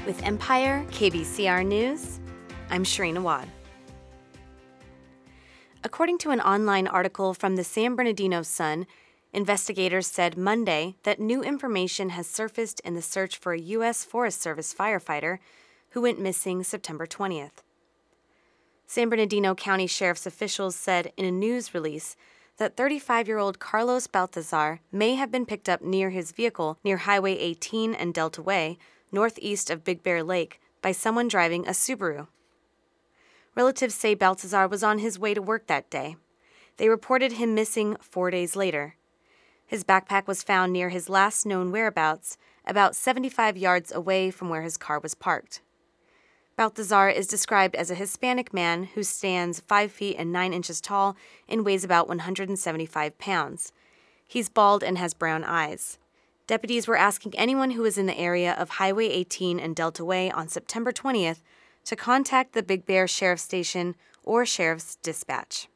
With Empire KVCR News, I'm Shireen Awad. According to an online article from the San Bernardino Sun, investigators said Monday that new information has surfaced in the search for a U.S. Forest Service firefighter who went missing September 20th. San Bernardino County Sheriff's officials said in a news release that 35-year-old Carlos Baltazar may have been picked up near his vehicle near Highway 18 and Delta Way, northeast of Big Bear Lake, by someone driving a Subaru. Relatives say Baltazar was on his way to work that day. They reported him missing 4 days later. His backpack was found near his last known whereabouts, about 75 yards away from where his car was parked. Baltazar is described as a Hispanic man who stands 5 feet and 9 inches tall and weighs about 175 pounds. He's bald and has brown eyes. Deputies were asking anyone who was in the area of Highway 18 and Delta Way on September 20th to contact the Big Bear Sheriff's Station or Sheriff's Dispatch.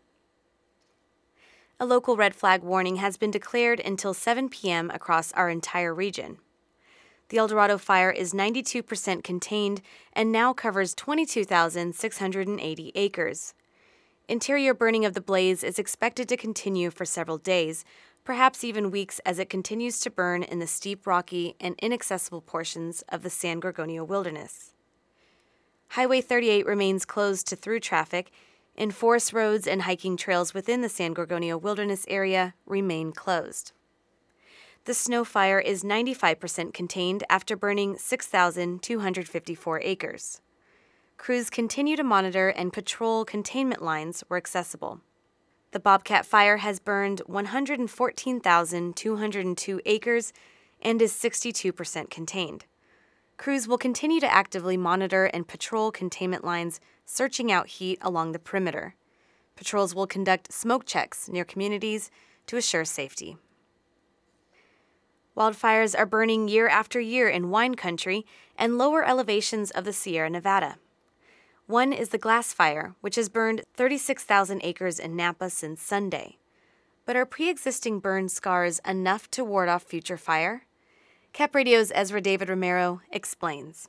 A local red flag warning has been declared until 7 p.m. across our entire region. The El Dorado fire is 92% contained and now covers 22,680 acres. Interior burning of the blaze is expected to continue for several days, perhaps even weeks, as it continues to burn in the steep, rocky, and inaccessible portions of the San Gorgonio Wilderness. Highway 38 remains closed to through traffic, and forest roads and hiking trails within the San Gorgonio Wilderness area remain closed. The snow fire is 95% contained after burning 6,254 acres. Crews continue to monitor and patrol containment lines where accessible. The Bobcat Fire has burned 114,202 acres and is 62% contained. Crews will continue to actively monitor and patrol containment lines, searching out heat along the perimeter. Patrols will conduct smoke checks near communities to assure safety. Wildfires are burning year after year in wine country and lower elevations of the Sierra Nevada. One is the Glass Fire, which has burned 36,000 acres in Napa since Sunday. But are pre-existing burn scars enough to ward off future fire? Cap Radio's Ezra David Romero explains.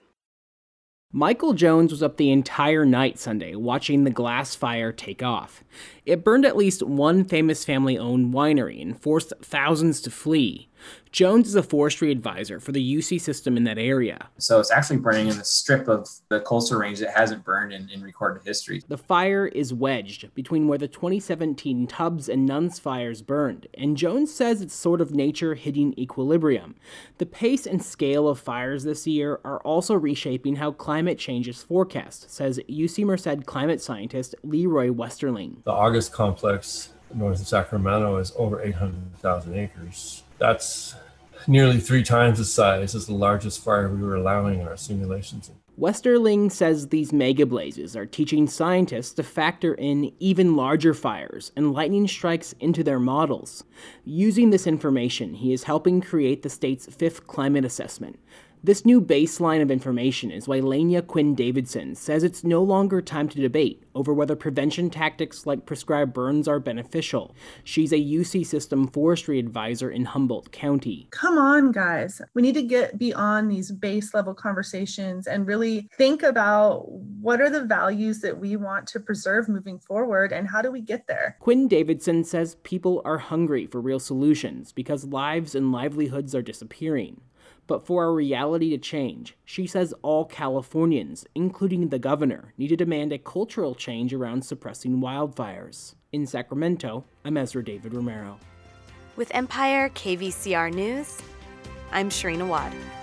Michael Jones was up the entire night Sunday watching the Glass Fire take off. It burned at least one famous family-owned winery and forced thousands to flee. Jones is a forestry advisor for the UC system in that area. So it's actually burning in the strip of the coastal range that hasn't burned in recorded history. The fire is wedged between where the 2017 Tubbs and Nuns fires burned, and Jones says it's sort of nature hitting equilibrium. The pace and scale of fires this year are also reshaping how climate change is forecast, says UC Merced climate scientist Leroy Westerling. The August complex north of Sacramento is over 800,000 acres. That's nearly 3 times the size as the largest fire we were allowing in our simulations. Westerling says these mega blazes are teaching scientists to factor in even larger fires and lightning strikes into their models. Using this information, he is helping create the state's 5th climate assessment. This new baseline of information is why Lania Quinn Davidson says it's no longer time to debate over whether prevention tactics like prescribed burns are beneficial. She's a UC system forestry advisor in Humboldt County. Come on, guys. We need to get beyond these base level conversations and really think about what are the values that we want to preserve moving forward and how do we get there? Quinn Davidson says people are hungry for real solutions because lives and livelihoods are disappearing. But for our reality to change, she says all Californians, including the governor, need to demand a cultural change around suppressing wildfires. In Sacramento, I'm Ezra David Romero. With Empire KVCR News, I'm Shireen Awad.